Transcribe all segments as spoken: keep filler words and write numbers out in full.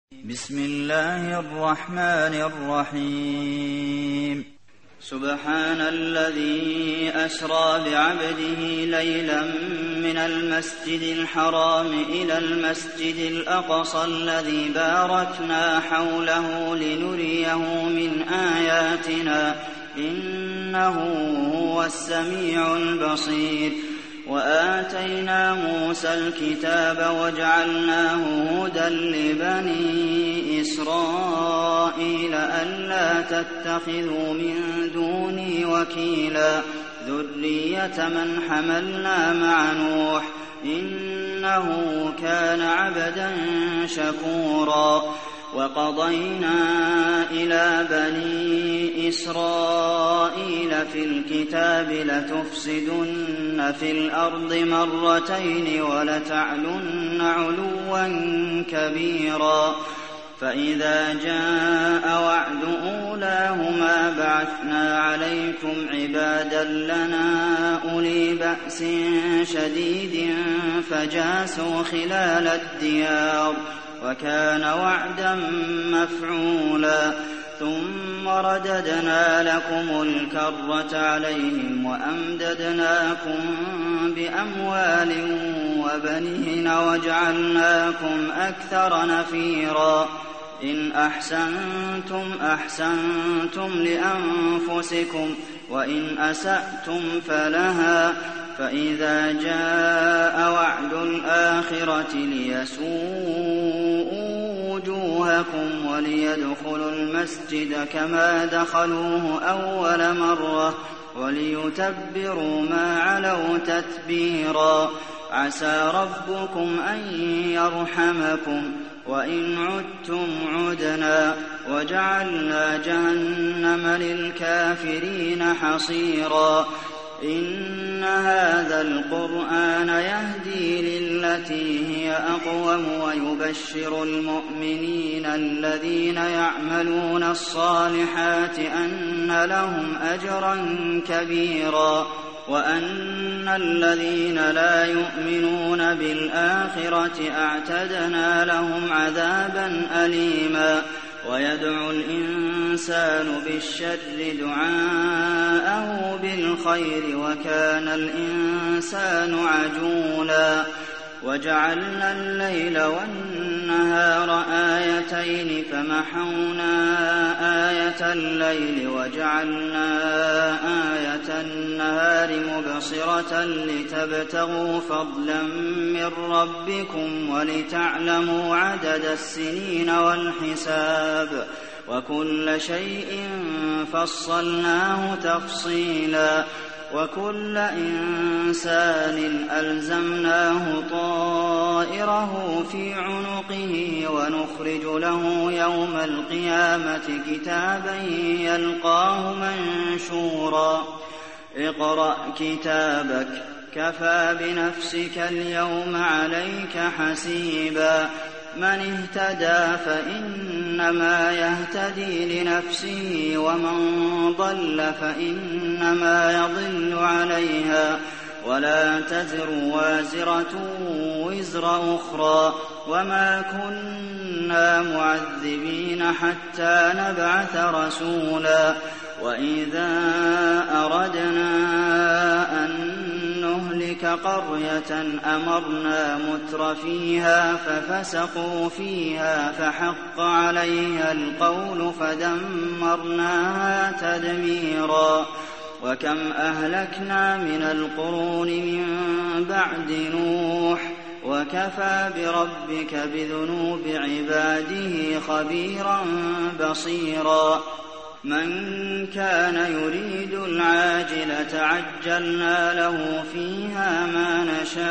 بسم الله الرحمن الرحيم سبحان الذي أسرى بعبده ليلا من المسجد الحرام إلى المسجد الأقصى الذي باركنا حوله لنريه من آياتنا إنه هو السميع البصير وآتينا موسى الكتاب وجعلناه هدى لبني إسرائيل ألا تتخذوا من دوني وكيلا ذرية من حملنا مع نوح إنه كان عبدا شكورا وقضينا إلى بني إسرائيل في الكتاب لتفسدن في الأرض مرتين ولتعلن علوا كبيرا فإذا جاء وعد أولاهما بعثنا عليكم عبادا لنا أولي بأس شديد فجاسوا خلال الديار وكان وعدا مفعولا ثم رددنا لكم الكرة عليهم وأمددناكم بأموال وبنين وجعلناكم أكثر نفيرا إن أحسنتم أحسنتم لأنفسكم وإن أسأتم فلها فإذا جاء وعد الآخرة ليسوءوا وجوهكم وليدخلوا المسجد كما دخلوه أول مرة وليتبروا ما علوا تتبيرا عسى ربكم أن يرحمكم وإن عدتم عدنا وجعلنا جهنم للكافرين حصيرا إن هذا القرآن يهدي للتي هي أقوم ويبشر المؤمنين الذين يعملون الصالحات أن لهم أجرا كبيرا وأن الذين لا يؤمنون بالآخرة أعتدنا لهم عذابا أليما ويدعو الإنسان بالشر دعاءه بالخير وكان الإنسان عجولا وجعلنا الليل والنهار آيتين فمحونا آية الليل وجعلنا آية النهار مبصرة لتبتغوا فضلا من ربكم ولتعلموا عدد السنين والحساب وكل شيء فصلناه تفصيلا وكل إنسان ألزمناه طائره في عنقه ونخرج له يوم القيامة كتابا يلقاه منشورا اقرأ كتابك كفى بنفسك اليوم عليك حسيبا من اهتدى فإنما يهتدي لنفسه ومن ضل فإنما يضل عليها ولا تزر وازرة وزر أخرى وما كنا معذبين حتى نبعث رسولا وإذا أردنا أن نهلك قرية أمرنا متر فيها ففسقوا فيها فحق عليها القول فدمرناها تدميرا وكم أهلكنا من القرون من بعد نوح وكفى بربك بذنوب عباده خبيرا بصيرا من كان يريد العاجلة عجلنا له فيها ما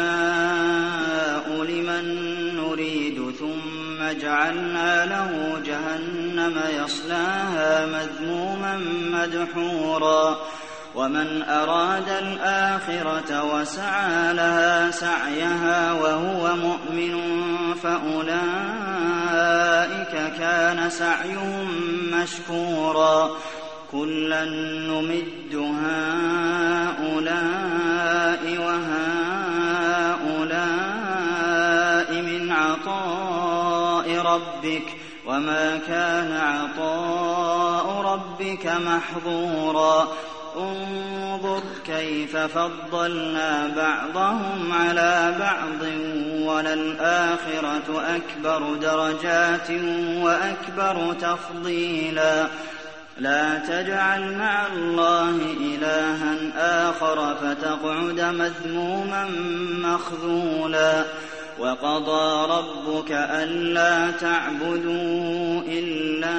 نشاء لمن نريد ثم جعلنا له جهنم يصلاها مذموما مدحورا ومن أراد الآخرة وسعى لها سعيها وهو مؤمن فأولئك كان سعيهم مشكورا كلا نمد هؤلاء وهؤلاء من عطاء ربك وما كان عطاء ربك محظورا انظر كيف فضلنا بعضهم على بعض وللآخرة أكبر درجات وأكبر تفضيلا لا تجعل مع الله إلها آخر فتقعد مذموما مخذولا وقضى ربك ألا تعبدوا إلا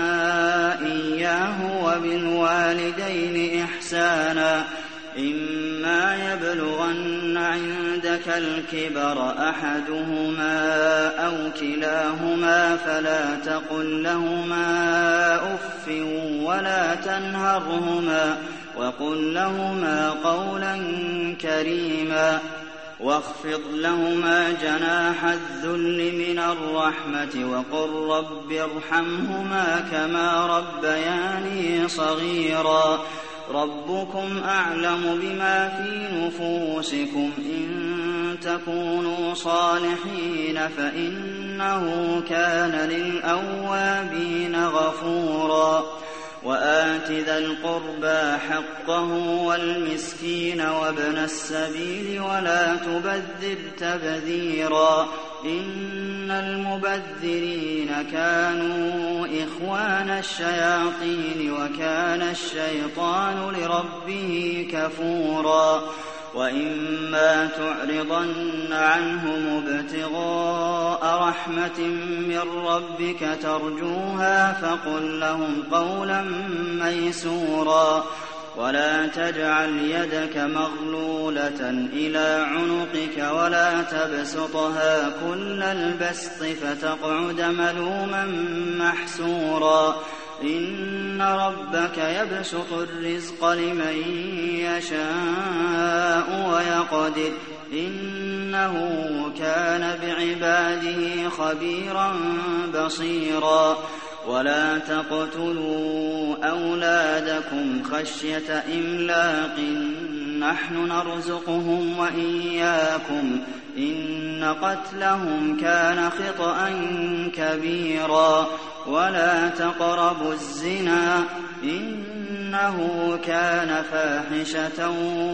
إياه وبالوالدين إحسانا إما يبلغن عندك الكبر أحدهما أو كلاهما فلا تقل لهما أف ولا تنهرهما وقل لهما قولا كريما واخفض لهما جناح الذل من الرحمة وقل رب ارحمهما كما ربياني صغيرا ربكم أعلم بما في نفوسكم إن تكونوا صالحين فإنه كان للأوابين غفورا وآت ذا القربى حقه والمسكين وابن السبيل ولا تبذر تبذيرا إن المبذرين كانوا إخوان الشياطين وكان الشيطان لربه كفورا وإما تعرضن عنهم ابتغاء رحمة من ربك ترجوها فقل لهم قولا ميسورا ولا تجعل يدك مغلولة إلى عنقك ولا تبسطها كل البسط فتقعد ملوما محسورا إن ربك يبسط الرزق لمن يشاء ويقدر إنه كان بعباده خبيرا بصيرا ولا تقتلوا أولادكم خشية إملاق نحن نرزقهم وإياكم إن قتلهم كان خطأ كبيرا ولا تقربوا الزنا إنه كان فاحشة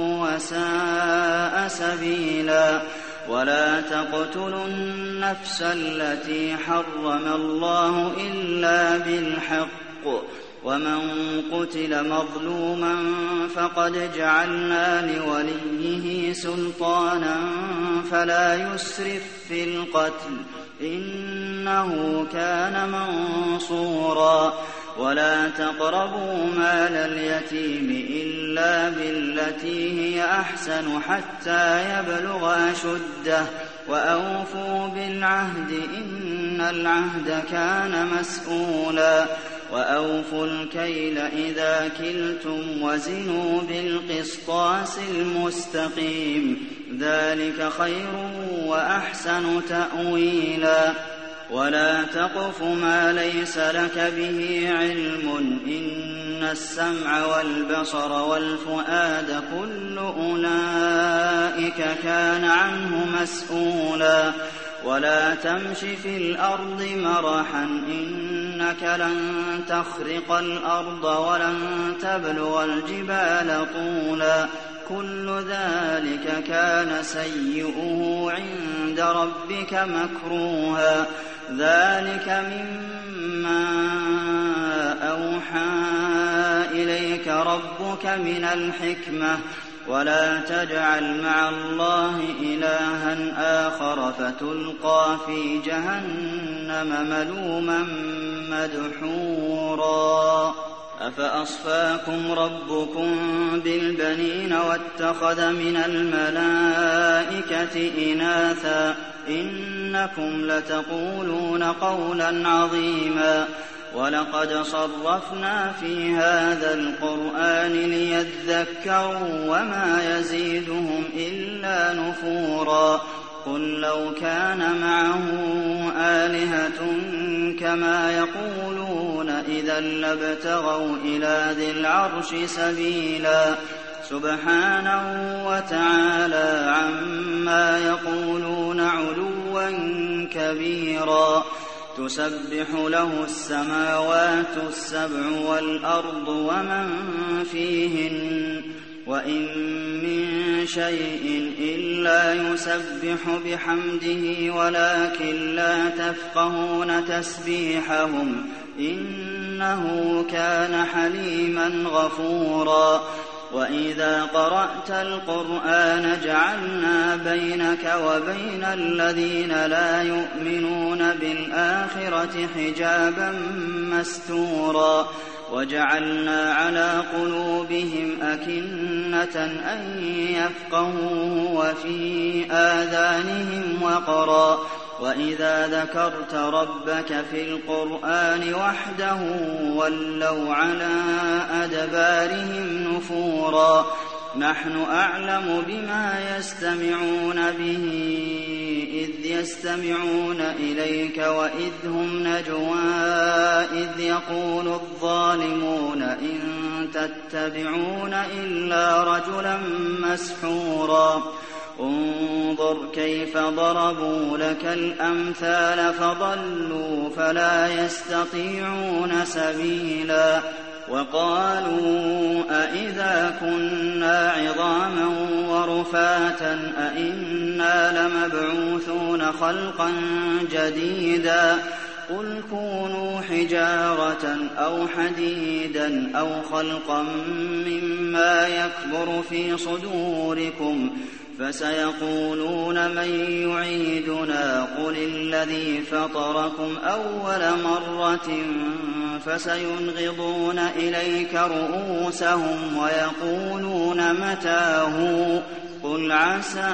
وساء سبيلا ولا تقتلوا النفس التي حرم الله إلا بالحق ومن قتل مظلوما فقد جعلنا لوليه سلطانا فلا يسرف في القتل إنه كان منصورا ولا تقربوا مال اليتيم إلا بالتي هي أحسن حتى يبلغ أشده وأوفوا بالعهد إن العهد كان مسؤولا وأوفوا الكيل إذا كلتم وزنوا بالقسطاس المستقيم ذلك خير وأحسن تأويلا ولا تقف ما ليس لك به علم إن السمع والبصر والفؤاد كل أولئك كان عنه مسؤولا ولا تمش في الأرض مرحا إنك لن تخرق الأرض ولن تبلغ الجبال طولا كل ذلك كان سيئه عند ربك مكروها ذلك مما أوحى إليك ربك من الحكمة ولا تجعل مع الله إلها آخر فتلقى في جهنم ملوما مدحورا أفأصفاكم ربكم بالبنين واتخذ من الملائكة إناثا إنكم لتقولون قولا عظيما ولقد صرفنا في هذا القرآن ليذكروا وما يزيدهم إلا نفورا قل لو كان معه آلهة كما يقولون إذا لابتغوا إلى ذي العرش سبيلا سبحانه وتعالى عما يقولون علوا كبيرا تسبح له السماوات السبع والأرض ومن فيهن وإن من شيء إلا يسبح بحمده ولكن لا تفقهون تسبيحهم إنه كان حليما غفورا وإذا قرأت القرآن جعلنا بينك وبين الذين لا يؤمنون بالآخرة حجابا مستورا وجعلنا على قلوبهم أكنة أن يفقهوه وفي آذانهم وقرا وإذا ذكرت ربك في القرآن وحده ولوا على أدبارهم نفورا نحن أعلم بما يستمعون به إذ يستمعون إليك وإذ هم نجوى إذ يقول الظالمون إن تتبعون إلا رجلا مسحورا انظر كيف ضربوا لك الأمثال فضلوا فلا يستطيعون سبيلا وقالوا أإذا كنا عظاما ورفاتا أإنا لمبعوثون خلقا جديدا قل كونوا حجارة أو حديدا أو خلقا مما يكبر في صدوركم فسيقولون من يعيدنا قل الذي فطركم أول مرة فسينغضون إليك رؤوسهم ويقولون متاه قل عسى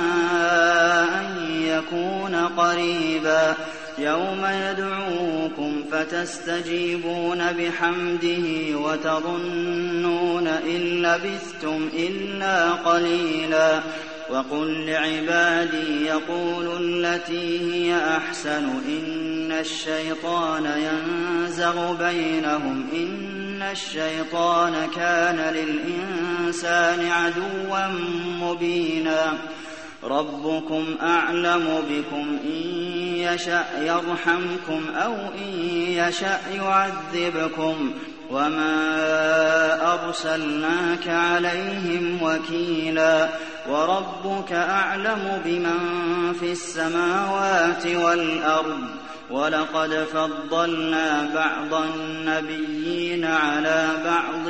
أن يكون قريبا يوم يدعوكم فتستجيبون بحمده وتظنون إن لبثتم إلا قليلا وقل لعبادي يقولوا التي هي أحسن إن الشيطان ينزغ بينهم إن الشيطان كان للإنسان عدوا مبينا ربكم أعلم بكم إن يشأ يرحمكم أو إن يشأ يعذبكم وما أرسلناك عليهم وكيلا وربك أعلم بمن في السماوات والأرض ولقد فضلنا بعض النبيين على بعض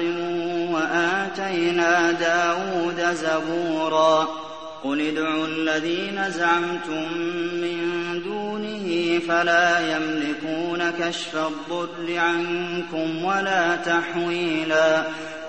وآتينا داود زبورا قل ادعوا الذين زعمتم من دونه فلا يملكون كشف الضر عنكم ولا تحويلا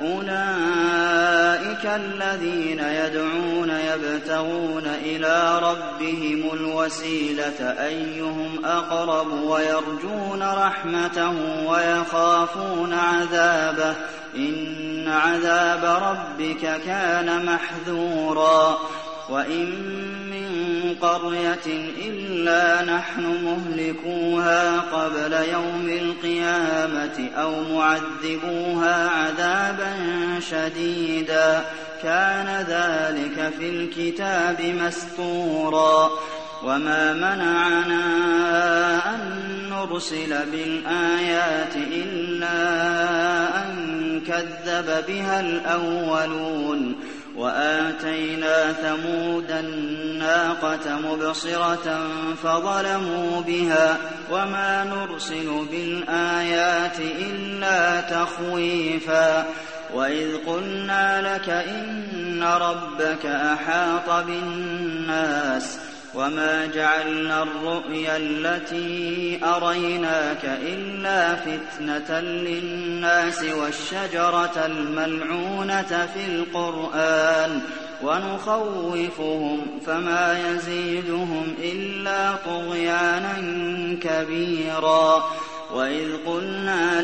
أولئك الذين يدعون يبتغون إلى ربهم الوسيلة أيهم أقرب ويرجون رحمته ويخافون عذابه إن عذاب ربك كان محذورا وإن من قرية إلا نحن مهلكوها قبل يوم القيامة أو معذبوها عذابا شديدا كان ذلك في الكتاب مسطورا وما منعنا أن نرسل بالآيات إلا أن كذب بها الأولون وآتينا ثمود الناقة مبصرة فظلموا بها وما نرسل بالآيات إلا تخويفا وإذ قلنا لك إن ربك أحاط بالناس وما جعلنا الرؤيا التي أريناك إلا فتنة للناس والشجرة الملعونة في القرآن ونخوفهم فما يزيدهم إلا طغيانا كبيرا وإذ قلنا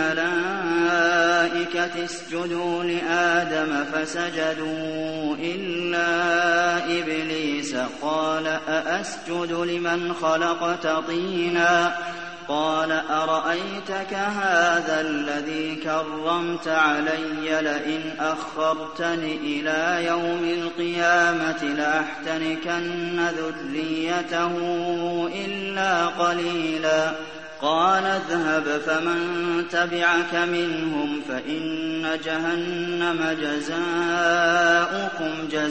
للملائكة اسجدوا لآدم فسجدوا إلا إبليس قال أأسجد لمن خلقت طينا قال أرأيتك هذا الذي كرمت علي لئن أخرتني إلى يوم القيامة لأحتنكن ذريته إلا قليلا قال اذهب فمن تبعك منهم فإن جهنم جزاؤكم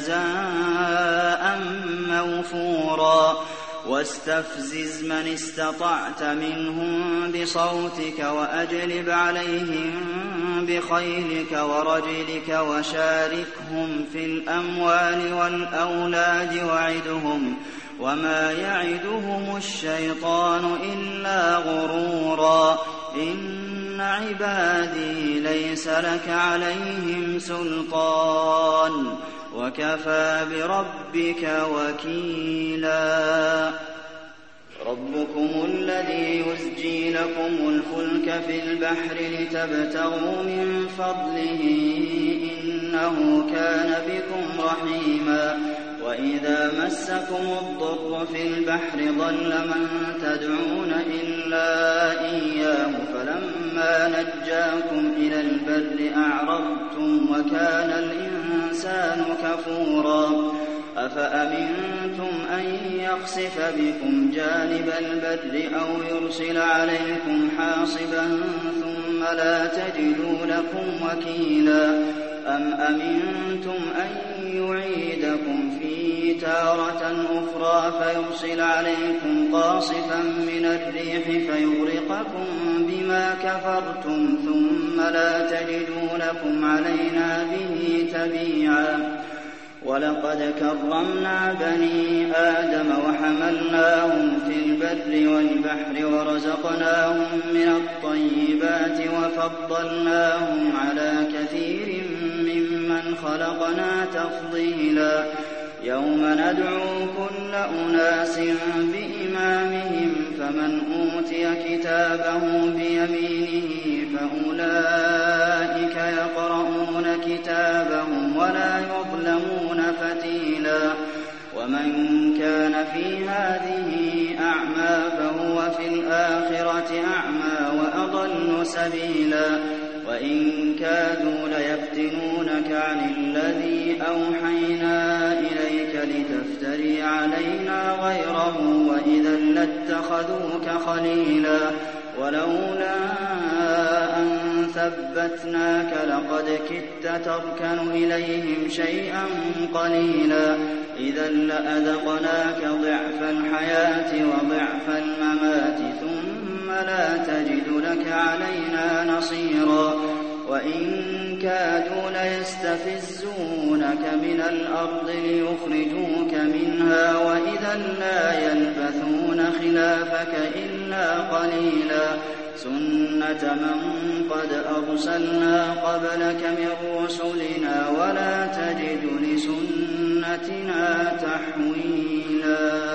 جزاء موفورا واستفزز من استطعت منهم بصوتك وأجلب عليهم بخيلك ورجلك وشاركهم في الأموال والأولاد وعدهم وما يعدهم الشيطان إلا غرورا إن عبادي ليس لك عليهم سلطان وكفى بربك وكيلا ربكم الذي يزجي لكم الفلك في البحر لتبتغوا من فضله إنه كان بكم رحيما وإذا مسكم الضر في البحر ضل من تدعون إلا إياه فلما نجاكم إلى البر أعرضتم وكان الإنسان كفورا أفأمنتم أن يخسف بكم جانب البر أو يرسل عليكم حاصبا ثم لا تجدوا لكم وكيلا أم أمنتم أن يعيدكم فيه تارة أخرى فيرسل عليكم قاصفا من الريح فيغرقكم بما كفرتم ثم لا تجدوا لكم علينا به تبيعا ولقد كرمنا بني آدم وحملناهم في البر والبحر ورزقناهم من الطيبات وفضلناهم على كثير ممن خلقنا تفضيلا يوم ندعو كل أناس بإمامهم فمن أوتي كتابه بيمينه فأولئك يقرؤون كتابهم ولا يظلمون فتيلا ومن كان في هذه أعمى فهو في الآخرة أعمى وأضل سبيلا وإن كادوا ليفتنونك عن الذي أوحينا إليك لتفتري علينا غيره وإذا لاتخذوك خليلا ولولا أن ثبتناك لقد كدت تركن إليهم شيئا قليلا إذا لأذقناك ضعف الحياة وضعف الممات ثم لا تجد لك علينا نصيرا وإن كادوا ليستفزونك من الأرض ليخرجوك منها وإذا لا يلبثون خلافك إلا قليلا سنة من قد أرسلنا قبلك من رسلنا ولا تجد لسنتنا تحويلا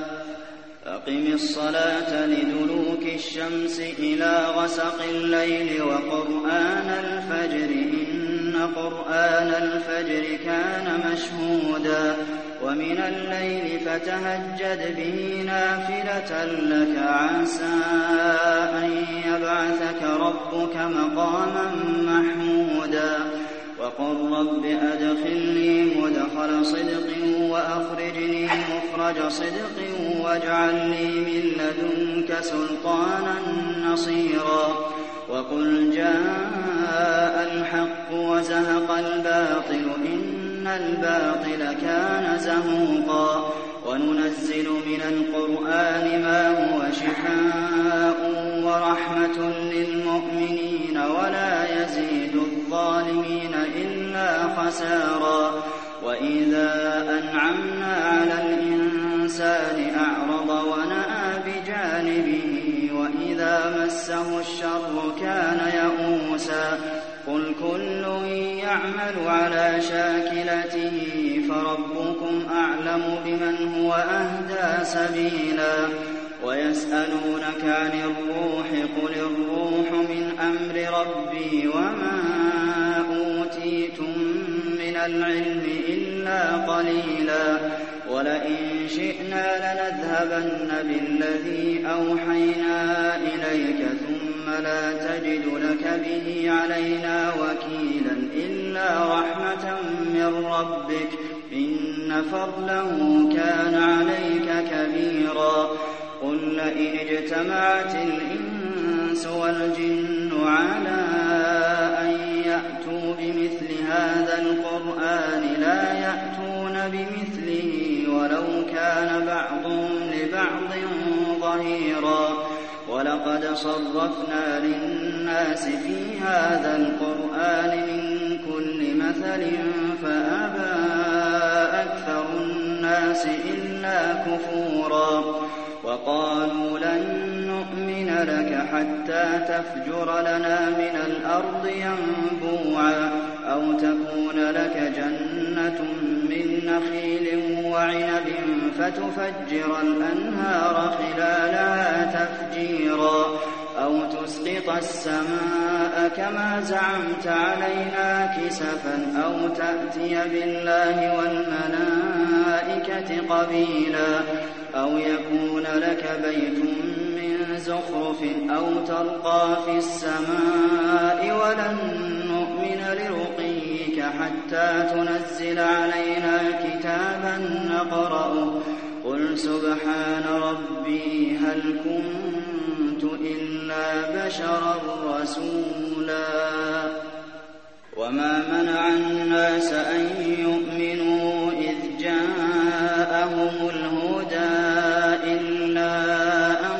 أقم الصلاة لدلوك الشمس إلى غسق الليل وقرآن الفجر إن قرآن الفجر كان مشهودا ومن الليل فتهجد به نافلة لك عسى أن يبعثك ربك مقاما محمودا وقل رب أدخلني مدخل صدق وأخرجني مخرج صدق واجعل لي من لدنك سلطانا نصيرا وقل جاء الحق وزهق الباطل إن الباطل كان زهوقا وننزل من القرآن ما هو شفاء ورحمة للمؤمنين ولا يزيد الظالمين إلا خسارا وإذا أنعمنا على الإنسان أعرض ونأى بجانبه وإذا مسه الشر كان يئوسا قل كل يعمل على شاكلته فربكم أعلم بمن هو أهدى سبيلا ويسألونك عن الروح قل الروح من أمر ربي وما أوتيتم من العلم إلا قليلا ولئن شئنا لنذهبن بالذي أوحينا إليك ثم لا تجد لك به علينا وكيلا إلا رحمة من ربك إن فضله كان عليك كبيرا قل لئن اجتمعت الإنس والجن على أن يأتوا بمثل هذا القرآن لا يأتون بمثله ولو كان بعضهم لبعض ظهيرا ولقد صرفنا للناس في هذا القرآن من كل مثل فأبى أكثر الناس إلا كفورا وقالوا لن نؤمن لك حتى تفجر لنا من الأرض ينبوعا أو تكون لك جنة من نخيل وعنب فتفجر الأنهار خلالها تفجيرا أو تسقط السماء كما زعمت علينا كسفا أو تأتي بالله والملائكة قبيلا أو يكون لك بيت من زخرف أو ترقى في السماء ولن نؤمن لرقيك حتى تنزل علينا كتابا نقرأه قل سبحان ربي هل كنت إلا بشرا رسولا وما منع الناس أن يؤمنوا إذ جاءهم الهدى إلا أن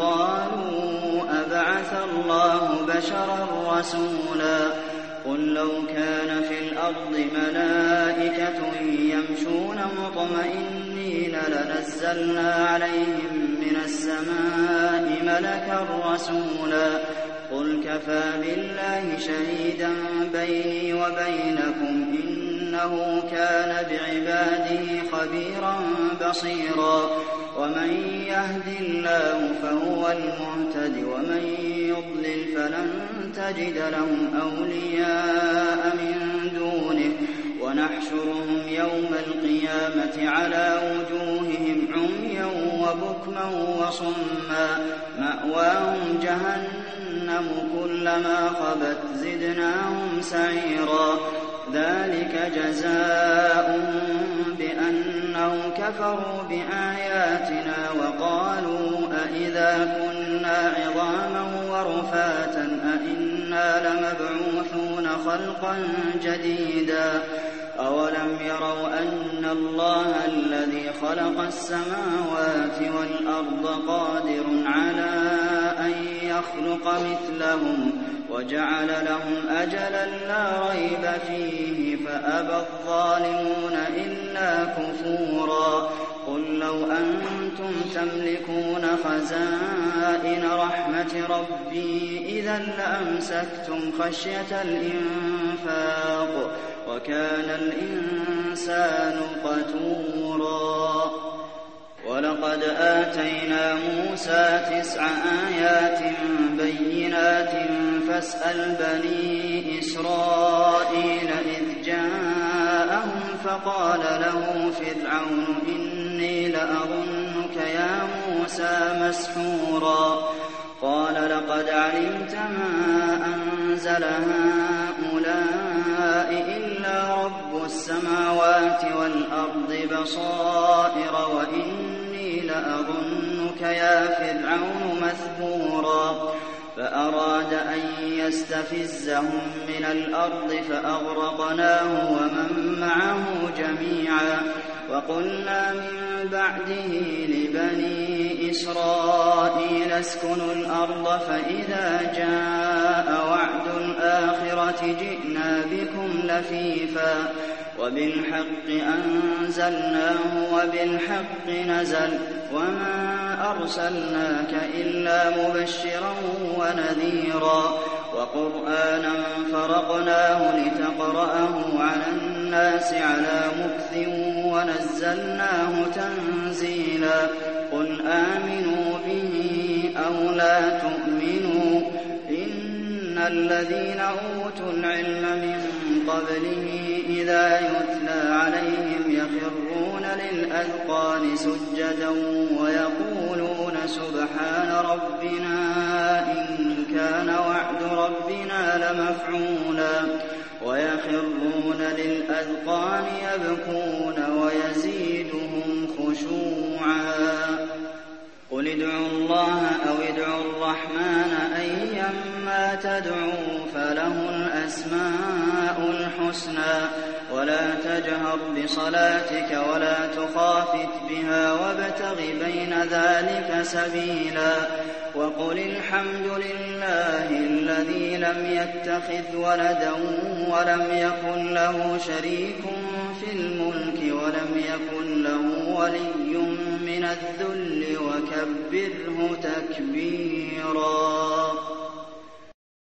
قالوا أبعث الله بشرا رسولا قل لو كان في الأرض ملائكة يمشون مطمئنين لنزلنا عليهم من السماء ملكا رسولا قل كفى بالله شهيدا بيني وبينكم إنه كان بعباده خبيرا بصيرا ومن يهد الله فهو المهتد ومن يضلل فلن تجد لهم أولياء من دونه ونحشرهم يوم القيامة على وجوههم عميا وبكما وصما مأواهم جهنم كلما خبت زدناهم سعيرا ذلك جزاؤهم بأنهم كفروا بآياتنا وقالوا أئذا كنا عظاما ورفاتا أئنا لمبعوثون خلقا جديدا أولم يروا أن الله الذي خلق السماوات والأرض قادر على أن يخلق مثلهم وجعل لهم أجلا لا ريب فيه فأبى الظالمون إلا كفورا قل لو أنتم تملكون خزائن رحمة ربي إذا لأمسكتم خشية الإنفاق وكان الإنسان قتورا ولقد آتينا موسى تسع آيات بينات فاسأل بني إسرائيل إذ جاءهم فقال له فرعون إني لأظنك يا موسى مسحورا قال لقد علمت ما أنزل هؤلاء إلا رب السماوات والأرض بصائر وإني لأظنك يا فرعون مثبورا فأراد أن يستفزهم من الأرض فأغرقناه ومن معه جميعا وقلنا من بعده لبني إسرائيل اسكنوا الأرض فإذا جاء وعد الآخرة جئنا بكم لفيفا وبالحق أنزلناه وبالحق نزل وما أرسلناك إلا مبشرا ونذيرا وقرآنا فرقناه لتقرأه على الناس على مكث ونزلناه تنزيلا قل آمنوا به أو لا تؤمنوا إن الذين أوتوا العلم من قبله إذا يتلى عليهم يخرون للأذقان سجدا ويقولون سبحان ربنا إن كان وعد ربنا لمفعولا ويخرون للأذقان يبكون ويزيدهم خشوعا قل ادعوا الله أو ادعوا الرحمن أيما تدعوا فله الأسماء الحسنى ولا تجهر بصلاتك ولا تخافت بها وابتغ بين ذلك سبيلا وقل الحمد لله الذي لم يتخذ ولدا ولم يكن له شريك في الملك ولم يكن له ولي من الذل وكبره تكبيرا.